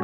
party.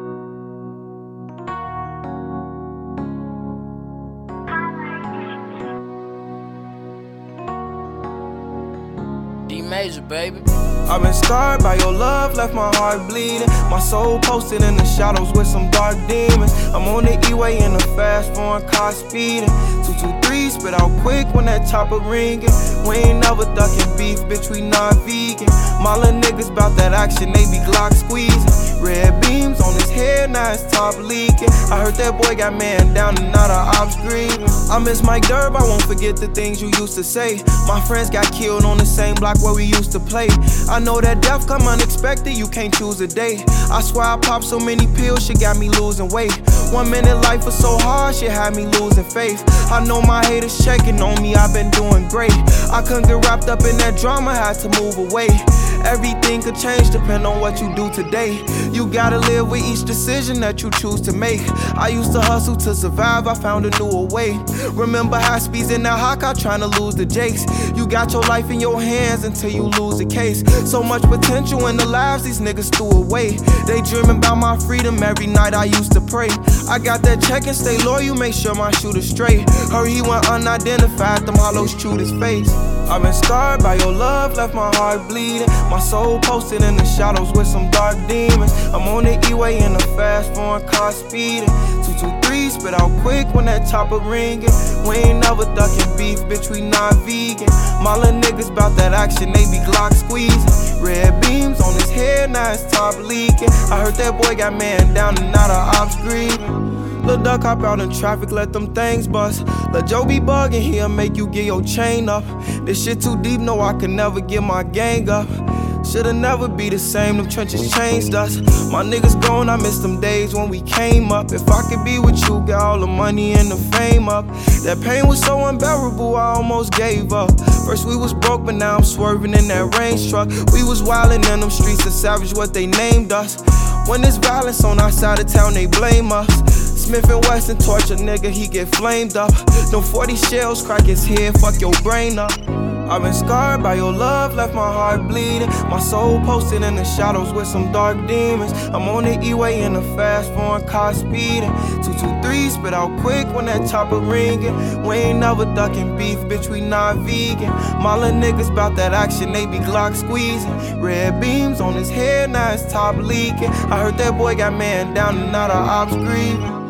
D-Major, baby. I've been scarred by your love, left my heart bleeding. My soul posted in the shadows with some dark demons. I'm on the E-way in a fast foreign car speeding. 223 spit out quick when that chopper ringing. We ain't never ducking beef, bitch, we not vegan. My little niggas bout that action, they be Glock squeezing. Red beams on his head, now his top leaking. I heard that boy got man down and now the ops grieving. I miss Mike Durb, I won't forget the things you used to say. My friends got killed on the same block where we used to play. I know that death come unexpected, you can't choose a day. I swear I popped so many pills, shit got me losing weight. 1 minute life was so hard, shit had me losing faith. I know my haters checking on me, I've been doing great. I couldn't get wrapped up in that drama, had to move away. Everything could change depending on what you do today. You gotta live with each decision that you choose to make. I used to hustle to survive, I found a newer way. Remember high speeds in that hot car trying to lose the jakes. You got your life in your hands until you lose the case. So much potential in the lives these niggas threw away. They dreaming about my freedom every night I used to pray. I got that check and stay loyal, make sure my shooter's straight. Heard he went unidentified, them hollows chewed his face. I've been scarred by your love, left my heart bleeding. My soul posted in the shadows with some dark demons. I'm on the E-way in a fast foreign car speeding. 223 spit out quick when that chopper ringing. We ain't never ducking beef, bitch, we not vegan. My little niggas bout that action, they be Glock squeezing. Red beams on his head, now his top leaking. I heard that boy got man down and now the ops grieving. Lil' duck hop out in traffic, let them things bust. Let Joe be bugging, he'll make you get your chain up. This shit too deep, no, I can never get my gang up. Should've never be the same, them trenches changed us. My niggas gone, I miss them days when we came up. If I could be with you, got all the money and the fame up. That pain was so unbearable, I almost gave up. First we was broke, but now I'm swerving in that range truck. We was wildin' in them streets, a savage what they named us. When there's violence on our side of town, they blame us. Smith and Wesson torture nigga, he get flamed up. Them 40 shells crack his head, fuck your brain up. I've been scarred by your love, left my heart bleeding. My soul posted in the shadows with some dark demons. I'm on the E-way in a fast foreign car speeding. 223 spit out quick when that chopper ringing. We ain't never ducking beef, bitch, we not vegan. My little niggas bout that action, they be Glock squeezing. Red beams on his head, now his top leaking. I heard that boy got man down and now the ops grieving.